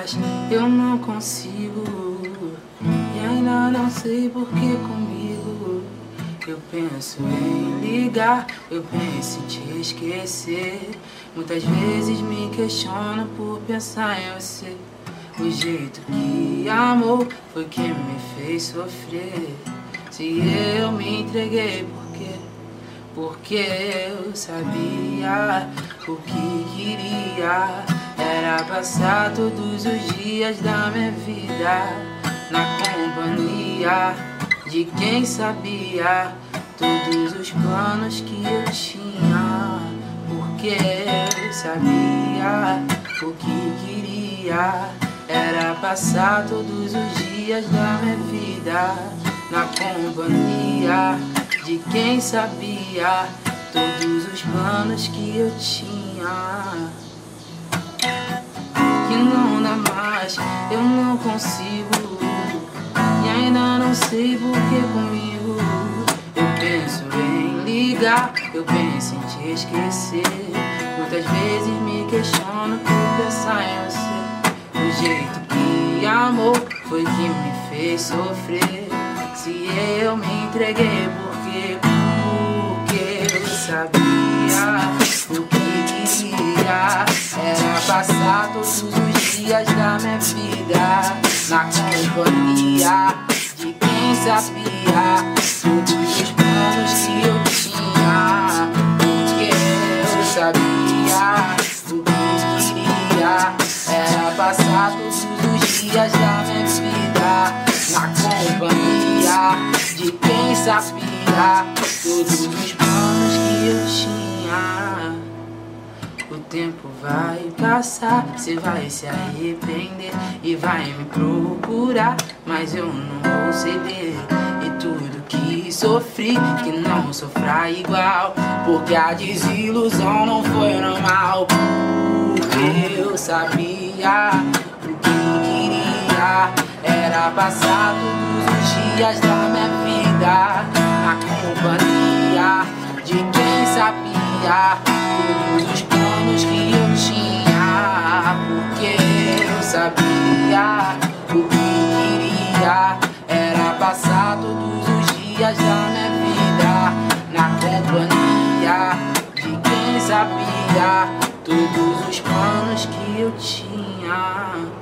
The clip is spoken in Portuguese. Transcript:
mais eu não consigo, e ainda não sei por que comigo. Eu penso em ligar, eu penso em te esquecer. Muitas vezes me questiono por pensar em você. O jeito que amou foi quem me fez sofrer. Se eu me entreguei, por quê? Porque eu sabia o que queria. Era passar todos os dias da minha vida na companhia de quem sabia todos os planos que eu tinha. Porque eu sabia o que queria. Era passar todos os dias da minha vida na companhia de quem sabia todos os planos que eu tinha. Que não dá mais, eu não consigo, e ainda não sei por que comigo. Eu penso em ligar, eu penso em te esquecer. Muitas vezes me questiono por pensar em você. O jeito que amou foi que me fez sofrer. Se eu me entreguei, porque eu sabia o que queria. Era passar todos os dias da minha vida na companhia de quem sabia todos os planos que eu tinha. Porque eu sabia o que queria. Era passar todos os dias da minha vida na companhia de quem sabia todos os planos que eu tinha. O tempo vai passar, cê vai se arrepender e vai me procurar, mas eu não vou ceder. E tudo que sofri, que não sofra igual, porque a desilusão não foi normal. Porque eu sabia o que queria. Era passar todos os dias da minha vida na companhia de quem sabia todos os planos que eu tinha. Porque eu sabia o que queria. Era passar todos os dias da minha vida na companhia de quem sabia todos os planos que eu tinha.